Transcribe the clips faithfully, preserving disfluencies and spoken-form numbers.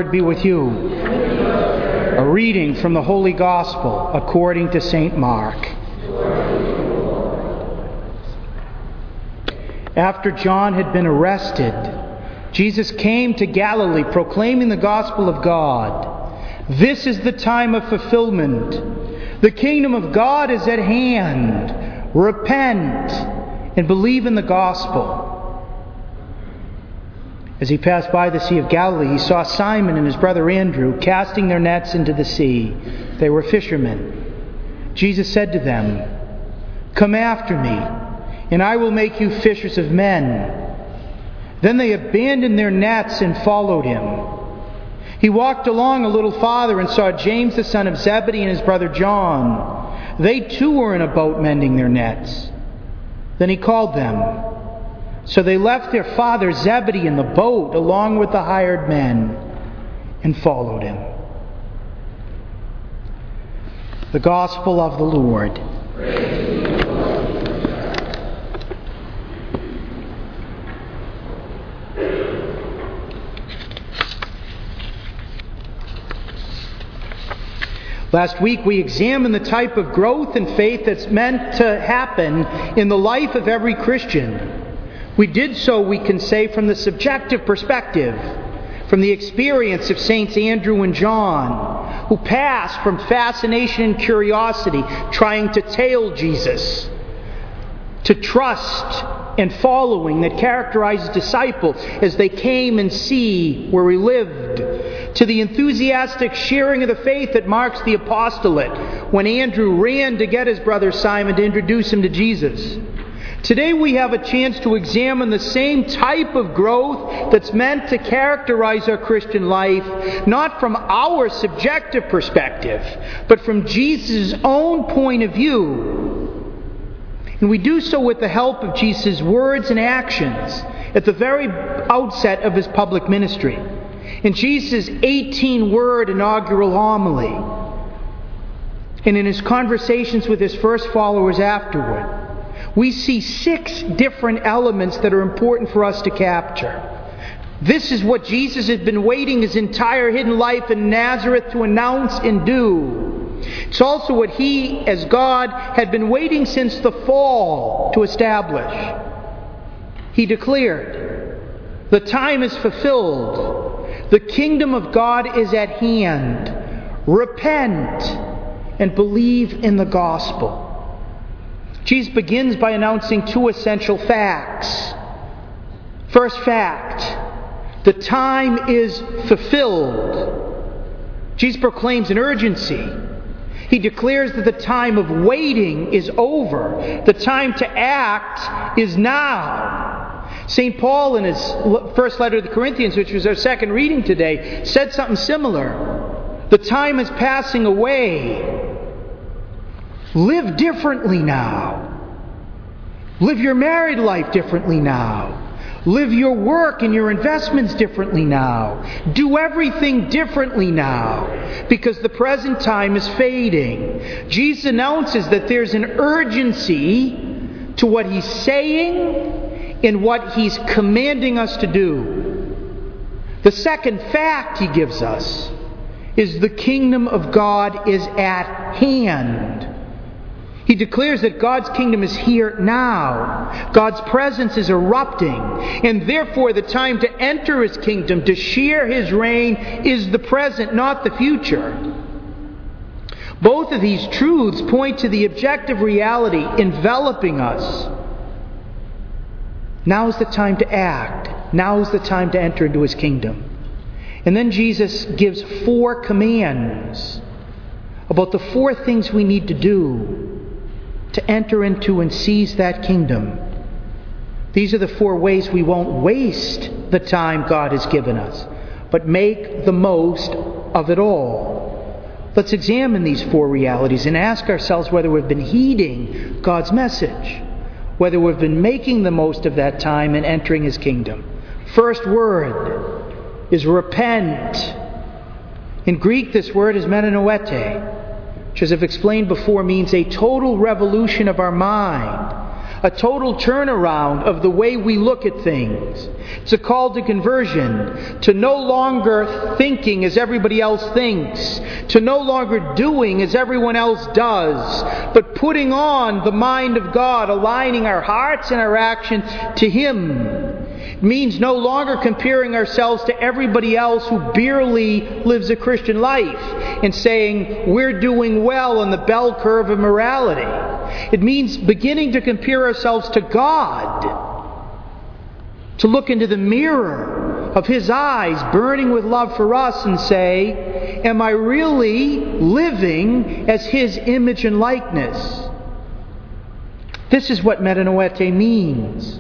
Lord be with you. A reading from the Holy Gospel according to Saint Mark. After John had been arrested, Jesus came to Galilee proclaiming the gospel of God. This is the time of fulfillment. The kingdom of God is at hand. Repent and believe in the gospel. As he passed by the Sea of Galilee, he saw Simon and his brother Andrew casting their nets into the sea. They were fishermen. Jesus said to them, "Come after me, and I will make you fishers of men." Then they abandoned their nets and followed him. He walked along a little farther and saw James the son of Zebedee and his brother John. They too were in a boat mending their nets. Then he called them. So they left their father Zebedee in the boat along with the hired men and followed him. The Gospel of the Lord. Praise to you, Lord. Last week we examined the type of growth in faith that's meant to happen in the life of every Christian. We did so, we can say, from the subjective perspective, from the experience of Saints Andrew and John, who passed from fascination and curiosity, trying to tail Jesus, to trust and following that characterized disciples as they came and see where he lived, to the enthusiastic sharing of the faith that marks the apostolate, when Andrew ran to get his brother Simon to introduce him to Jesus. Today we have a chance to examine the same type of growth that's meant to characterize our Christian life, not from our subjective perspective, but from Jesus' own point of view. And we do so with the help of Jesus' words and actions at the very outset of his public ministry. In Jesus' eighteen-word inaugural homily, and in his conversations with his first followers afterward, we see six different elements that are important for us to capture. This is what Jesus had been waiting his entire hidden life in Nazareth to announce and do. It's also what he, as God, had been waiting since the fall to establish. He declared, "The time is fulfilled. The kingdom of God is at hand. Repent and believe in the gospel." Jesus begins by announcing two essential facts. First fact, the time is fulfilled. Jesus proclaims an urgency. He declares that the time of waiting is over. The time to act is now. Saint Paul, in his first letter to the Corinthians, which was our second reading today, said something similar. The time is passing away. Live differently now. Live your married life differently now. Live your work and your investments differently now. Do everything differently now, because the present time is fading. Jesus announces that there's an urgency to what he's saying and what he's commanding us to do. The second fact he gives us is the kingdom of God is at hand. He declares that God's kingdom is here now. God's presence is erupting. And therefore the time to enter his kingdom, to share his reign, is the present, not the future. Both of these truths point to the objective reality enveloping us. Now is the time to act. Now is the time to enter into his kingdom. And then Jesus gives four commands about the four things we need to do to enter into and seize that kingdom. These are the four ways we won't waste the time God has given us, but make the most of it all. Let's examine these four realities and ask ourselves whether we've been heeding God's message, whether we've been making the most of that time and entering his kingdom. First word is repent. In Greek, this word is metanoete, which, as I've explained before, means a total revolution of our mind, a total turnaround of the way we look at things. It's a call to conversion, to no longer thinking as everybody else thinks, to no longer doing as everyone else does, but putting on the mind of God, aligning our hearts and our actions to Him. It means no longer comparing ourselves to everybody else who barely lives a Christian life and saying we're doing well on the bell curve of morality. It means beginning to compare ourselves to God, to look into the mirror of His eyes burning with love for us and say, am I really living as His image and likeness? This is what metanoete means.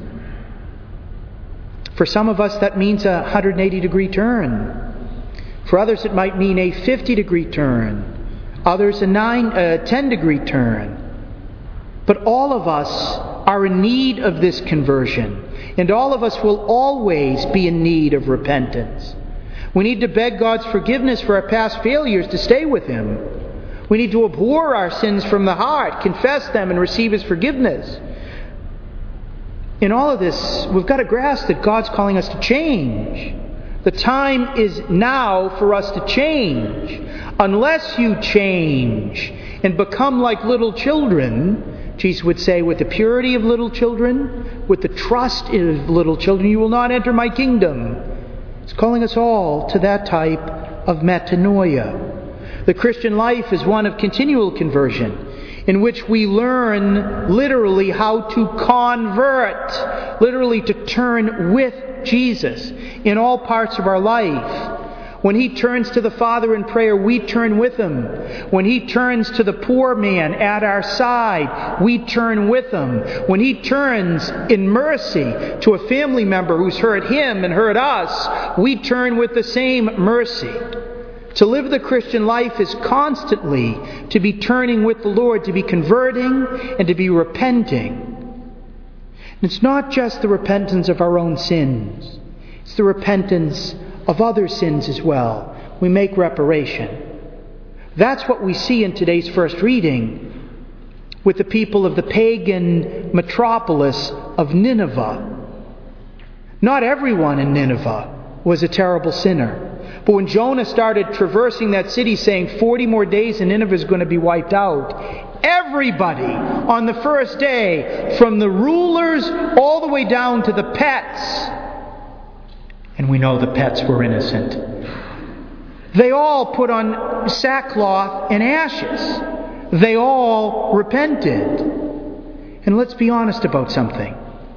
For some of us that means a one hundred eighty degree turn. For others it might mean a fifty degree turn. Others a nine, a ten degree turn. But all of us are in need of this conversion. And all of us will always be in need of repentance. We need to beg God's forgiveness for our past failures to stay with Him. We need to abhor our sins from the heart, confess them, and receive His forgiveness. In all of this, we've got to grasp that God's calling us to change. The time is now for us to change. Unless you change and become like little children, Jesus would say, with the purity of little children, with the trust of little children, you will not enter my kingdom. He's calling us all to that type of metanoia. The Christian life is one of continual conversion, in which we learn literally how to convert, literally to turn with Jesus in all parts of our life. When He turns to the Father in prayer, we turn with Him. When He turns to the poor man at our side, we turn with Him. When He turns in mercy to a family member who's hurt Him and hurt us, we turn with the same mercy. To live the Christian life is constantly to be turning with the Lord, to be converting and to be repenting. And it's not just the repentance of our own sins. It's the repentance of other sins as well. We make reparation. That's what we see in today's first reading with the people of the pagan metropolis of Nineveh. Not everyone in Nineveh was a terrible sinner. But when Jonah started traversing that city saying forty more days and Nineveh is going to be wiped out, everybody on the first day, from the rulers all the way down to the pets, and we know the pets were innocent, they all put on sackcloth and ashes. They all repented. And let's be honest about something.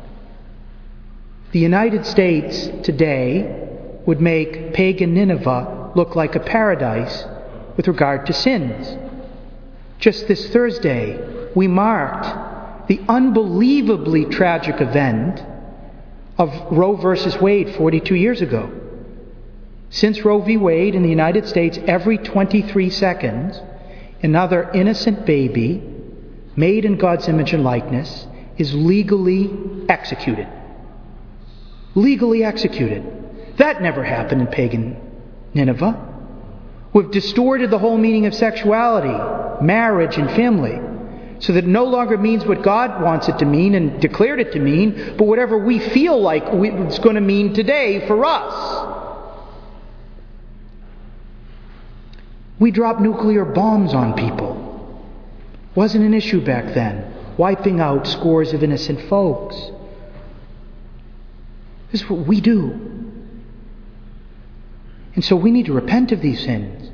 The United States today would make pagan Nineveh look like a paradise with regard to sins. Just this Thursday, we marked the unbelievably tragic event of Roe versus Wade forty-two years ago. Since Roe v. Wade in the United States, every twenty-three seconds, another innocent baby made in God's image and likeness is legally executed. Legally executed. That never happened in pagan Nineveh. We've distorted the whole meaning of sexuality, marriage, and family, so that it no longer means what God wants it to mean and declared it to mean, but whatever we feel like it's going to mean today for us. We dropped nuclear bombs on people. Wasn't an issue back then, wiping out scores of innocent folks. This is what we do. And so we need to repent of these sins.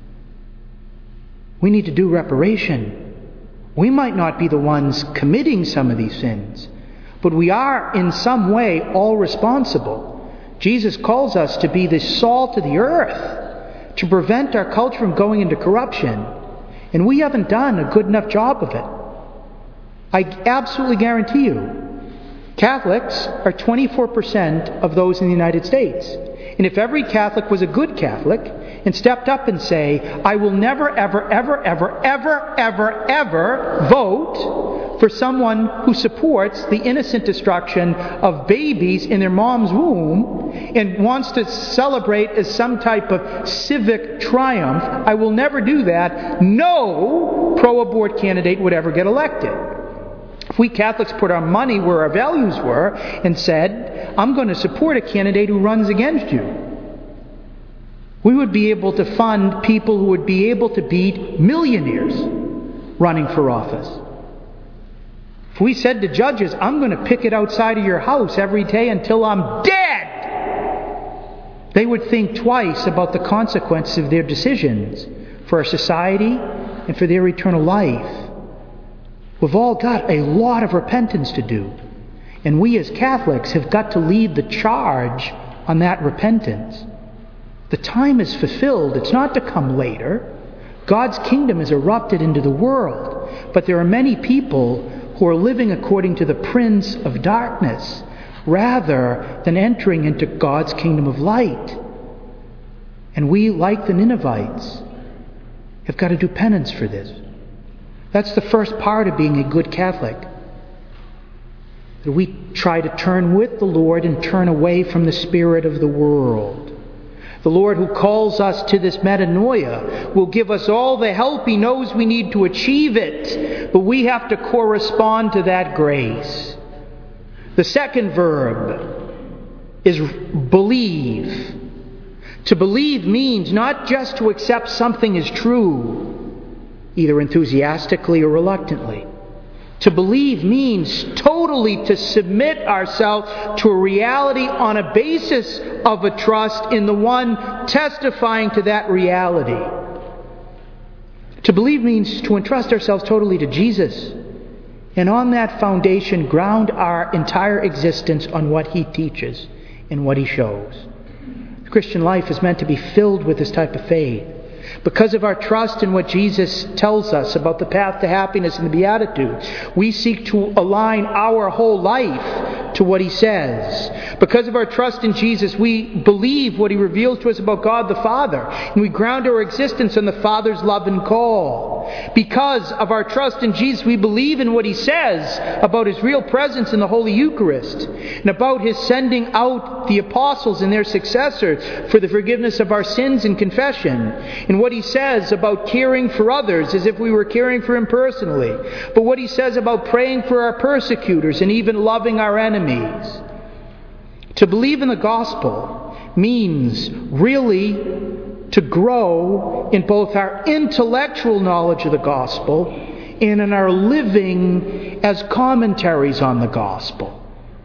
We need to do reparation. We might not be the ones committing some of these sins, but we are in some way all responsible. Jesus calls us to be the salt of the earth, to prevent our culture from going into corruption. And we haven't done a good enough job of it. I absolutely guarantee you, Catholics are twenty-four percent of those in the United States. And if every Catholic was a good Catholic and stepped up and say, I will never, ever, ever, ever, ever, ever, ever vote for someone who supports the innocent destruction of babies in their mom's womb and wants to celebrate as some type of civic triumph, I will never do that, no pro-abort candidate would ever get elected. If we Catholics put our money where our values were and said, I'm going to support a candidate who runs against you, we would be able to fund people who would be able to beat millionaires running for office. If we said to judges, I'm going to picket outside of your house every day until I'm dead, they would think twice about the consequences of their decisions for our society and for their eternal life. We've all got a lot of repentance to do. And we as Catholics have got to lead the charge on that repentance. The time is fulfilled. It's not to come later. God's kingdom has erupted into the world. But there are many people who are living according to the prince of darkness rather than entering into God's kingdom of light. And we, like the Ninevites, have got to do penance for this. That's the first part of being a good Catholic. That we try to turn with the Lord and turn away from the spirit of the world. The Lord who calls us to this metanoia will give us all the help He knows we need to achieve it. But we have to correspond to that grace. The second verb is believe. To believe means not just to accept something as true, either enthusiastically or reluctantly. To believe means totally to submit ourselves to a reality on a basis of a trust in the one testifying to that reality. To believe means to entrust ourselves totally to Jesus, and on that foundation ground our entire existence on what He teaches and what He shows. The Christian life is meant to be filled with this type of faith. Because of our trust in what Jesus tells us about the path to happiness and the Beatitudes, we seek to align our whole life to what He says. Because of our trust in Jesus, we believe what He reveals to us about God the Father, and we ground our existence on the Father's love and call. Because of our trust in Jesus, we believe in what He says about His real presence in the Holy Eucharist, and about His sending out the apostles and their successors for the forgiveness of our sins and confession, and what He says about caring for others as if we were caring for Him personally, but what He says about praying for our persecutors and even loving our enemies. To believe in the gospel means really to grow in both our intellectual knowledge of the gospel and in our living as commentaries on the gospel.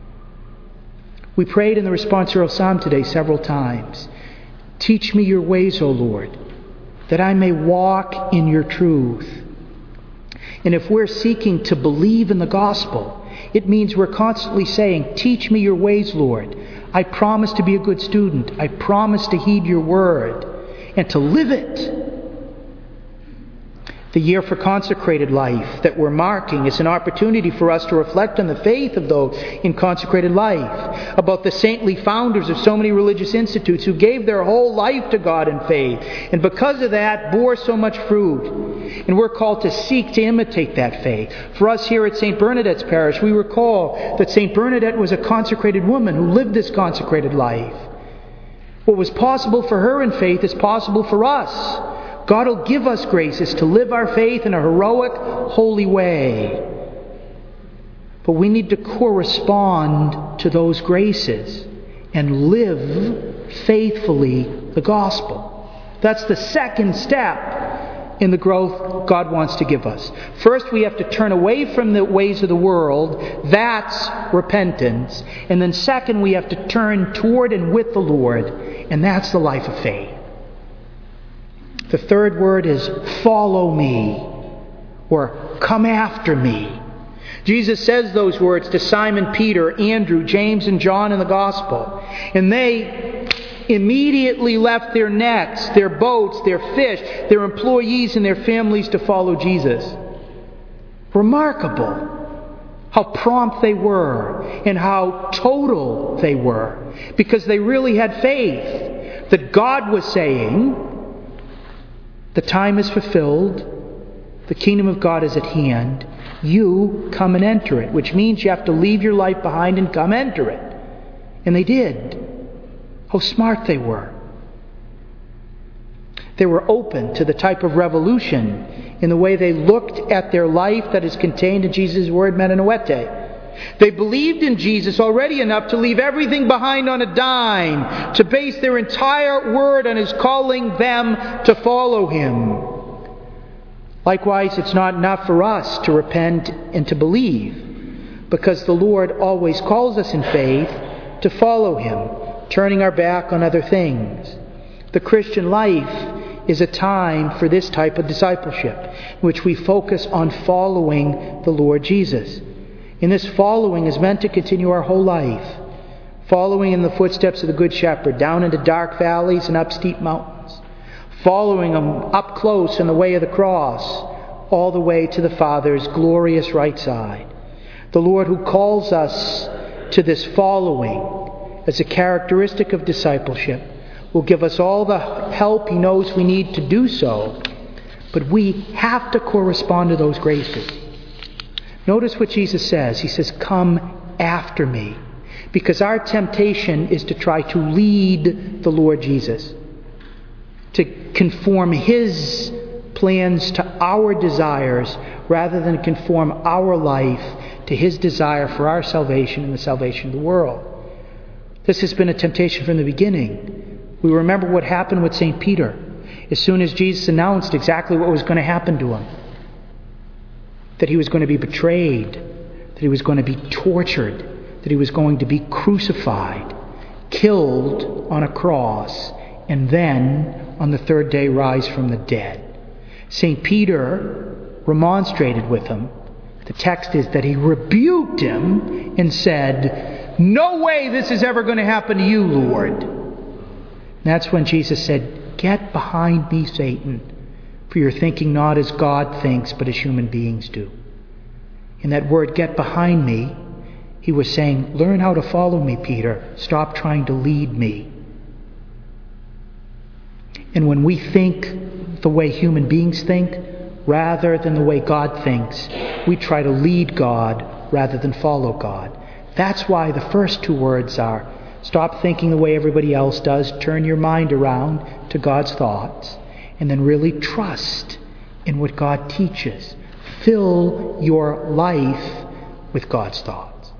We prayed in the responsorial psalm today several times. Teach me your ways, O Lord, that I may walk in your truth. And if we're seeking to believe in the gospel, it means we're constantly saying, teach me your ways, Lord. I promise to be a good student. I promise to heed your word and to live it. The year for consecrated life that we're marking is an opportunity for us to reflect on the faith of those in consecrated life, about the saintly founders of so many religious institutes who gave their whole life to God in faith, and because of that bore so much fruit. And we're called to seek to imitate that faith. For us here at Saint Bernadette's Parish, we recall that Saint Bernadette was a consecrated woman who lived this consecrated life. What was possible for her in faith is possible for us. God will give us graces to live our faith in a heroic, holy way. But we need to correspond to those graces and live faithfully the gospel. That's the second step in the growth God wants to give us. First, we have to turn away from the ways of the world. That's repentance. And then second, we have to turn toward and with the Lord. And that's the life of faith. The third word is follow me, or come after me. Jesus says those words to Simon Peter, Andrew, James, and John in the Gospel. And they immediately left their nets, their boats, their fish, their employees, and their families to follow Jesus. Remarkable how prompt they were and how total they were, because they really had faith that God was saying, the time is fulfilled. The kingdom of God is at hand. You come and enter it, which means you have to leave your life behind and come enter it. And they did. How smart they were. They were open to the type of revolution in the way they looked at their life that is contained in Jesus' word, metanoete. They believed in Jesus already enough to leave everything behind on a dime, to base their entire word on His calling them to follow Him. Likewise, it's not enough for us to repent and to believe, because the Lord always calls us in faith to follow Him, turning our back on other things. The Christian life is a time for this type of discipleship, in which we focus on following the Lord Jesus. And this following is meant to continue our whole life, following in the footsteps of the Good Shepherd, down into dark valleys and up steep mountains, following Him up close in the way of the cross, all the way to the Father's glorious right side. The Lord, who calls us to this following as a characteristic of discipleship, will give us all the help He knows we need to do so, but we have to correspond to those graces. Notice what Jesus says. He says, "Come after me," because our temptation is to try to lead the Lord Jesus, to conform His plans to our desires rather than conform our life to His desire for our salvation and the salvation of the world. This has been a temptation from the beginning. We remember what happened with Saint Peter. As soon as Jesus announced exactly what was going to happen to him, that he was going to be betrayed, that he was going to be tortured, that he was going to be crucified, killed on a cross, and then on the third day rise from the dead. Saint Peter remonstrated with him. The text is that he rebuked him and said, "No way this is ever going to happen to you, Lord." And that's when Jesus said, "Get behind me, Satan, for you're thinking not as God thinks, but as human beings do." In that word, "get behind me," He was saying, learn how to follow me, Peter. Stop trying to lead me. And when we think the way human beings think, rather than the way God thinks, we try to lead God rather than follow God. That's why the first two words are, stop thinking the way everybody else does, turn your mind around to God's thoughts, and then really trust in what God teaches. Fill your life with God's thoughts.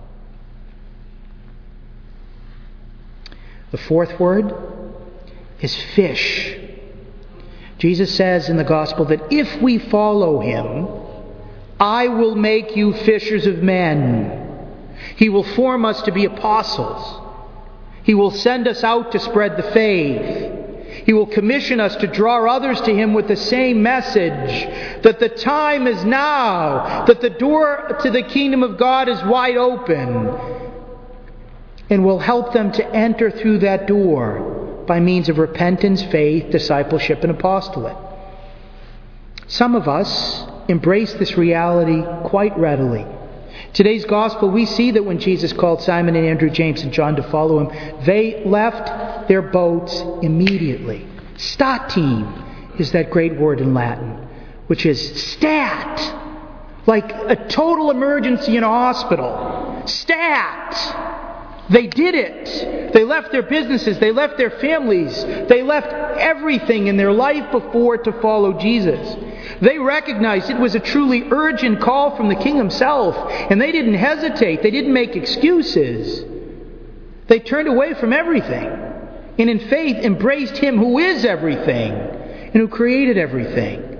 The fourth word is fish. Jesus says in the gospel that if we follow Him, I will make you fishers of men. He will form us to be apostles. He will send us out to spread the faith. He will commission us to draw others to Him with the same message, that the time is now, that the door to the kingdom of God is wide open, and will help them to enter through that door by means of repentance, faith, discipleship, and apostolate. Some of us embrace this reality quite readily. Today's gospel, we see that when Jesus called Simon and Andrew, James and John to follow Him, they left their boats immediately. Statim is that great word in Latin, which is stat, like a total emergency in a hospital. Stat! They did it. They left their businesses. They left their families. They left everything in their life before to follow Jesus. They recognized it was a truly urgent call from the King Himself, and they didn't hesitate. They didn't make excuses. They turned away from everything and in faith embraced Him who is everything and who created everything.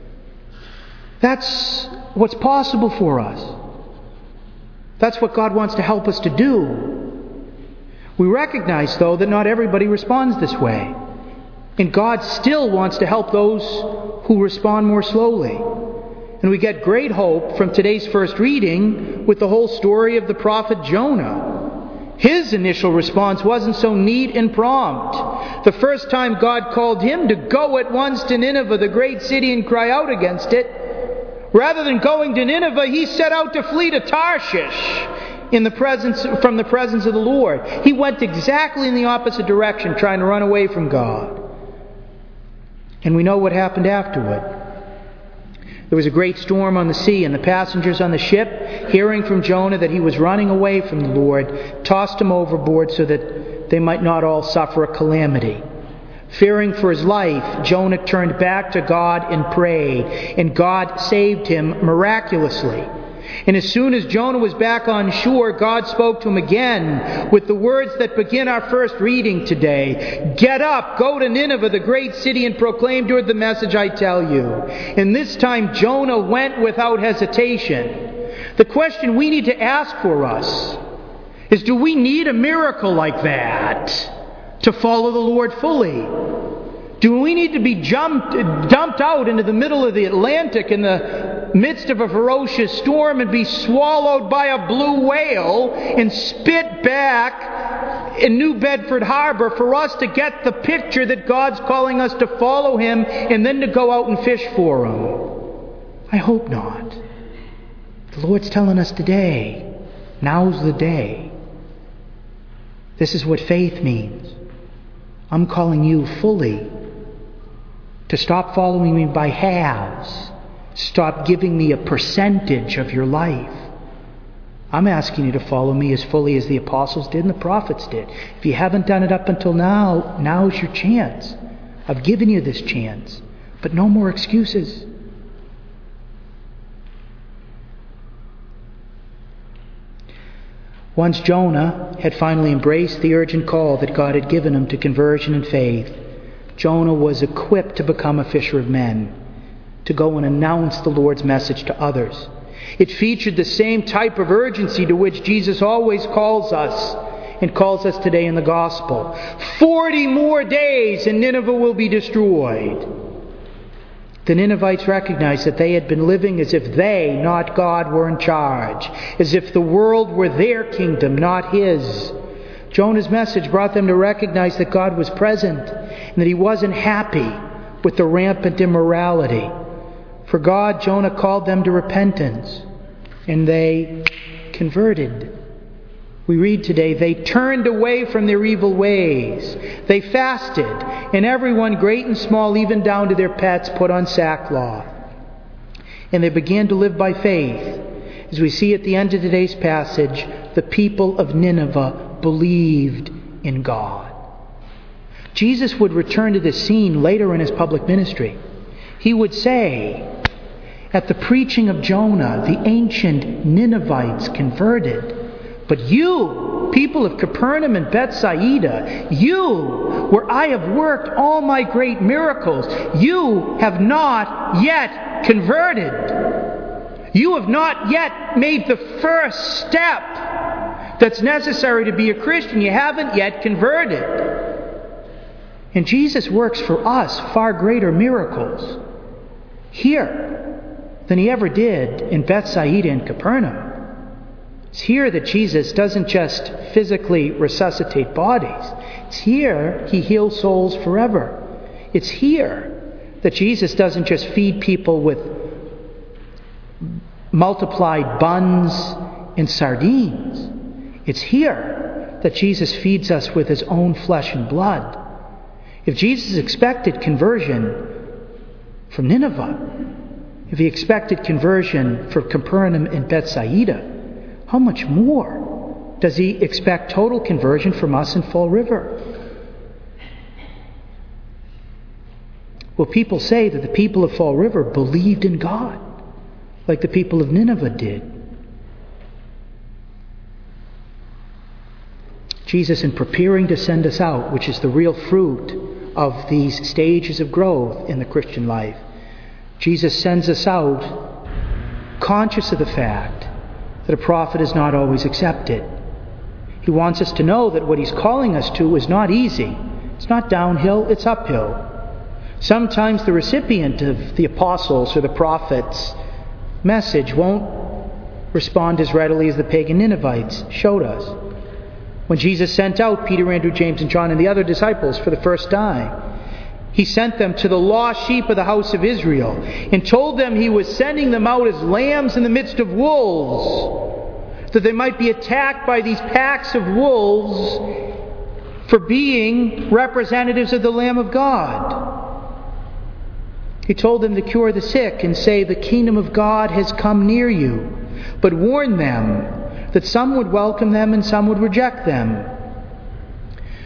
That's what's possible for us. That's what God wants to help us to do. We recognize, though, that not everybody responds this way. And God still wants to help those who respond more slowly. And we get great hope from today's first reading with the whole story of the prophet Jonah. His initial response wasn't so neat and prompt. The first time God called him to go at once to Nineveh, the great city, and cry out against it, rather than going to Nineveh, he set out to flee to Tarshish in the presence, from the presence of the Lord. He went exactly in the opposite direction, trying to run away from God. And we know what happened afterward. There was a great storm on the sea, and the passengers on the ship, hearing from Jonah that he was running away from the Lord, tossed him overboard so that they might not all suffer a calamity. Fearing for his life, Jonah turned back to God and prayed, and God saved him miraculously. And as soon as Jonah was back on shore, God spoke to him again with the words that begin our first reading today. Get up, go to Nineveh, the great city, and proclaim to it the message I tell you. And this time Jonah went without hesitation. The question we need to ask for us is, do we need a miracle like that to follow the Lord fully? Do we need to be jumped, dumped out into the middle of the Atlantic in the midst of a ferocious storm and be swallowed by a blue whale and spit back in New Bedford Harbor for us to get the picture that God's calling us to follow Him and then to go out and fish for Him? I hope not. The Lord's telling us today, now's the day. This is what faith means. I'm calling you fully to stop following me by halves. Stop giving me a percentage of your life. I'm asking you to follow me as fully as the apostles did and the prophets did. If you haven't done it up until now, now's your chance. I've given you this chance. But no more excuses. Once Jonah had finally embraced the urgent call that God had given him to conversion and faith, Jonah was equipped to become a fisher of men, to go and announce the Lord's message to others. It featured the same type of urgency to which Jesus always calls us and calls us today in the gospel. Forty more days and Nineveh will be destroyed. The Ninevites recognized that they had been living as if they, not God, were in charge, as if the world were their kingdom, not His. Jonah's message brought them to recognize that God was present and that He wasn't happy with the rampant immorality. For God, Jonah called them to repentance, and they converted. We read today, they turned away from their evil ways. They fasted, and everyone, great and small, even down to their pets, put on sackcloth. And they began to live by faith. As we see at the end of today's passage, the people of Nineveh believed in God. Jesus would return to this scene later in His public ministry. He would say, at the preaching of Jonah, the ancient Ninevites converted. But you, people of Capernaum and Bethsaida, you, where I have worked all my great miracles, you have not yet converted. You have not yet made the first step that's necessary to be a Christian. You haven't yet converted. And Jesus works for us far greater miracles here than He ever did in Bethsaida and Capernaum. It's here that Jesus doesn't just physically resuscitate bodies. It's here He heals souls forever. It's here that Jesus doesn't just feed people with multiplied buns and sardines. It's here that Jesus feeds us with His own flesh and blood. If Jesus expected conversion from Nineveh, if He expected conversion for Capernaum and Bethsaida, how much more does He expect total conversion from us in Fall River? Well, people say that the people of Fall River believed in God, like the people of Nineveh did. Jesus, in preparing to send us out, which is the real fruit of these stages of growth in the Christian life, Jesus sends us out conscious of the fact that a prophet is not always accepted. He wants us to know that what He's calling us to is not easy. It's not downhill, it's uphill. Sometimes the recipient of the apostles or the prophets' message won't respond as readily as the pagan Ninevites showed us. When Jesus sent out Peter, Andrew, James, and John and the other disciples for the first time, He sent them to the lost sheep of the house of Israel and told them He was sending them out as lambs in the midst of wolves, that they might be attacked by these packs of wolves for being representatives of the Lamb of God. He told them to cure the sick and say, the kingdom of God has come near you, but warned them that some would welcome them and some would reject them.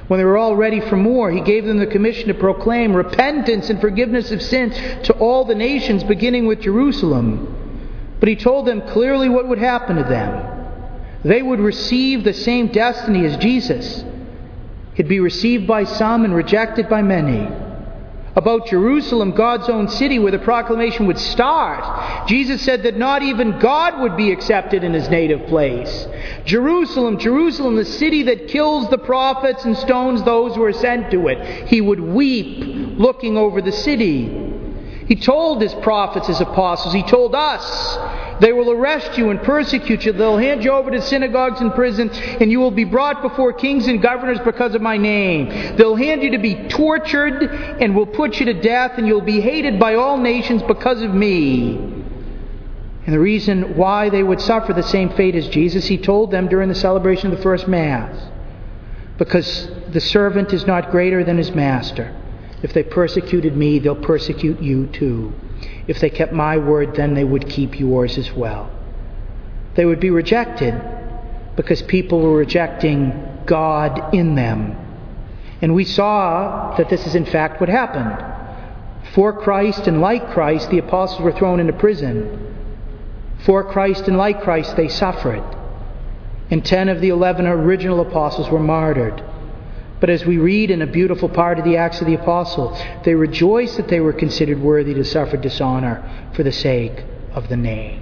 When they were all ready for more, He gave them the commission to proclaim repentance and forgiveness of sin to all the nations, beginning with Jerusalem. But He told them clearly what would happen to them. They would receive the same destiny as Jesus. He'd be received by some and rejected by many. About Jerusalem, God's own city, where the proclamation would start, Jesus said that not even God would be accepted in His native place. Jerusalem, Jerusalem, the city that kills the prophets and stones those who are sent to it. He would weep looking over the city. He told His prophets, His apostles, He told us, they will arrest you and persecute you. They'll hand you over to synagogues and prisons, and you will be brought before kings and governors because of my name. They'll hand you to be tortured and will put you to death, and you'll be hated by all nations because of me. And the reason why they would suffer the same fate as Jesus, He told them during the celebration of the first Mass. Because the servant is not greater than his master. If they persecuted me, they'll persecute you too. If they kept my word, then they would keep yours as well. They would be rejected because people were rejecting God in them. And we saw that this is in fact what happened. For Christ and like Christ, the apostles were thrown into prison. For Christ and like Christ, they suffered. And ten of the eleven original apostles were martyred. But as we read in a beautiful part of the Acts of the Apostles, they rejoiced that they were considered worthy to suffer dishonor for the sake of the name.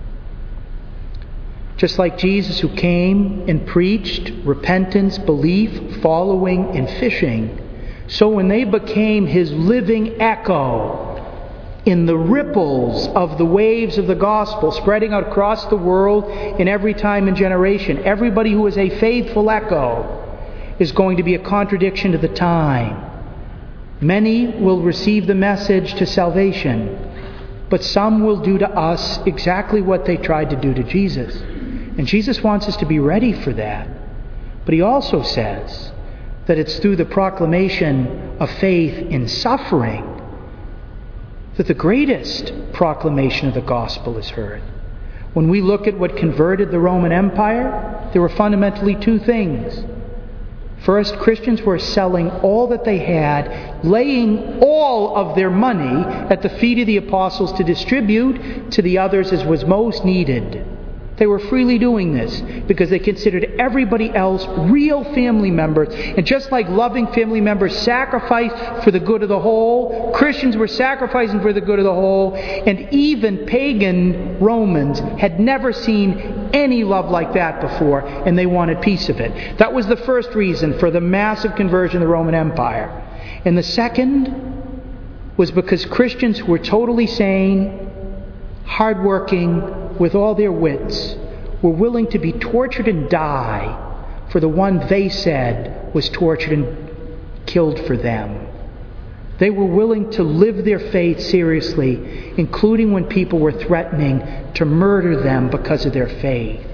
Just like Jesus, who came and preached repentance, belief, following, and fishing, so when they became His living echo in the ripples of the waves of the gospel spreading out across the world in every time and generation, everybody who is a faithful echo is going to be a contradiction to the time. Many will receive the message to salvation, but some will do to us exactly what they tried to do to Jesus. And Jesus wants us to be ready for that. But He also says that it's through the proclamation of faith in suffering that the greatest proclamation of the gospel is heard. When we look at what converted the Roman Empire, there were fundamentally two things. First, Christians were selling all that they had, laying all of their money at the feet of the apostles to distribute to the others as was most needed. They were freely doing this because they considered everybody else real family members. And just like loving family members sacrifice for the good of the whole, Christians were sacrificing for the good of the whole. And even pagan Romans had never seen any love like that before, and they wanted piece of it. That was the first reason for the massive conversion of the Roman Empire. And the second was because Christians who were totally sane, hardworking, with all their wits, were willing to be tortured and die for the one they said was tortured and killed for them. They were willing to live their faith seriously, including when people were threatening to murder them because of their faith.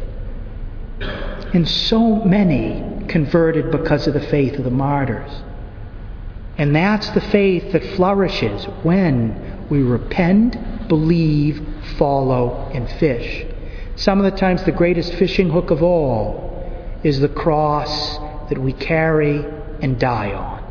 And so many converted because of the faith of the martyrs. And that's the faith that flourishes when we repent, believe, follow, and fish. Some of the times the greatest fishing hook of all is the cross that we carry and die on.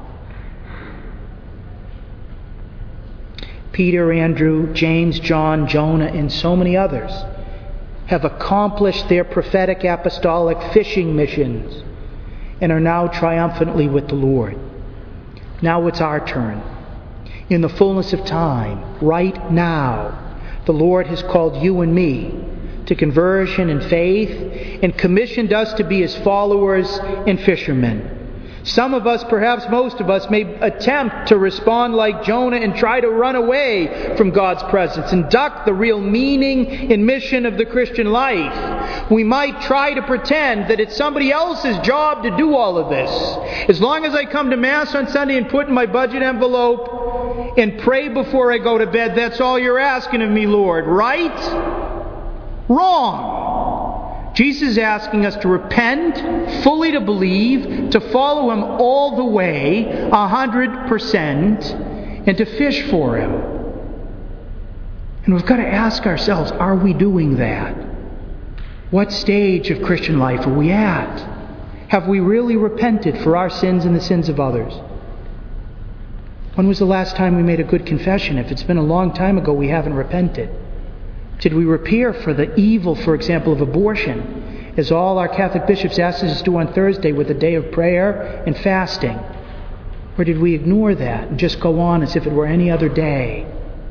Peter, Andrew, James, John, Jonah, and so many others have accomplished their prophetic apostolic fishing missions and are now triumphantly with the Lord. Now it's our turn. In the fullness of time, right now, the Lord has called you and me to conversion and faith and commissioned us to be His followers and fishermen. Some of us, perhaps most of us, may attempt to respond like Jonah and try to run away from God's presence and duck the real meaning and mission of the Christian life. We might try to pretend that it's somebody else's job to do all of this. As long as I come to Mass on Sunday and put in my budget envelope and pray before I go to bed, that's all you're asking of me, Lord. Right? Wrong. Jesus is asking us to repent, fully to believe, to follow Him all the way, a hundred percent, and to fish for Him. And we've got to ask ourselves, are we doing that? What stage of Christian life are we at? Have we really repented for our sins and the sins of others? When was the last time we made a good confession? If it's been a long time ago, we haven't repented. Did we repair for the evil, for example, of abortion, as all our Catholic bishops asked us to do on Thursday with a day of prayer and fasting? Or did we ignore that and just go on as if it were any other day?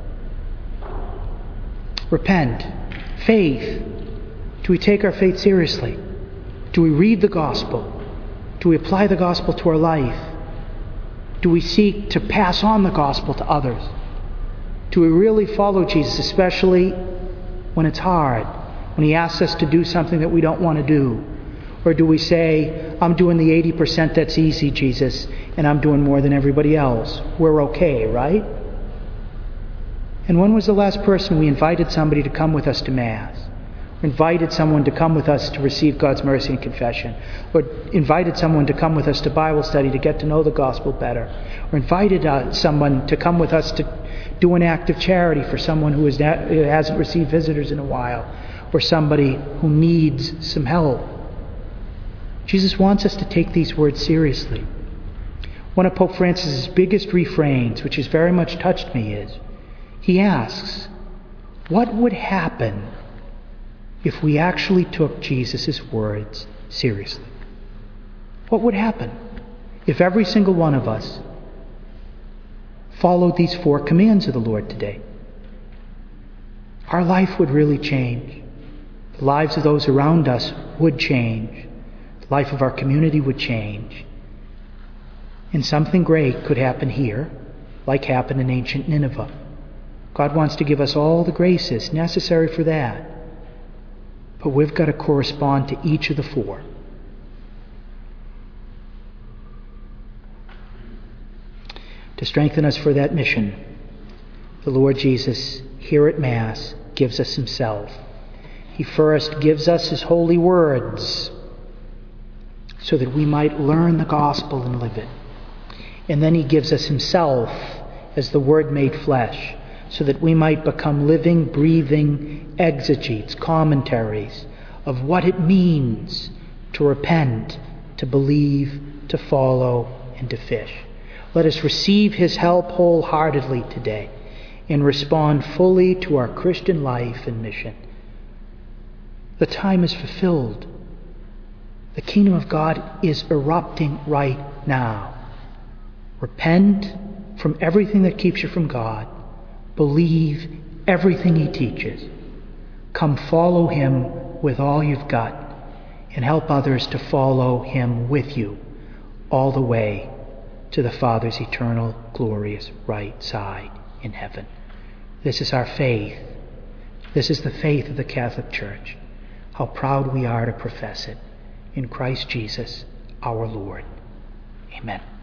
Repent. Faith. Do we take our faith seriously? Do we read the gospel? Do we apply the gospel to our life? Do we seek to pass on the gospel to others? Do we really follow Jesus, especially when it's hard, when he asks us to do something that we don't want to do? Or do we say, I'm doing the eighty percent that's easy, Jesus, and I'm doing more than everybody else. We're okay, right? And when was the last person we invited somebody to come with us to Mass? Or invited someone to come with us to receive God's mercy and confession? Or invited someone to come with us to Bible study to get to know the gospel better? Or invited uh, someone to come with us to do an act of charity for someone who, is not, who hasn't received visitors in a while, or somebody who needs some help? Jesus wants us to take these words seriously. One of Pope Francis's biggest refrains, which has very much touched me, is he asks, what would happen if we actually took Jesus' words seriously? What would happen if every single one of us followed these four commands of the Lord today? Our life would really change. The lives of those around us would change. The life of our community would change. And something great could happen here, like happened in ancient Nineveh. God wants to give us all the graces necessary for that. But we've got to correspond to each of the four. To strengthen us for that mission, the Lord Jesus, here at Mass, gives us himself. He first gives us his holy words so that we might learn the gospel and live it. And then he gives us himself as the Word made flesh, so that we might become living, breathing exegetes, commentaries of what it means to repent, to believe, to follow, and to fish. Let us receive his help wholeheartedly today and respond fully to our Christian life and mission. The time is fulfilled. The kingdom of God is erupting right now. Repent from everything that keeps you from God. Believe everything he teaches. Come follow him with all you've got, and help others to follow him with you all the way to the Father's eternal, glorious right side in heaven. This is our faith. This is the faith of the Catholic Church. How proud we are to profess it. In Christ Jesus, our Lord. Amen.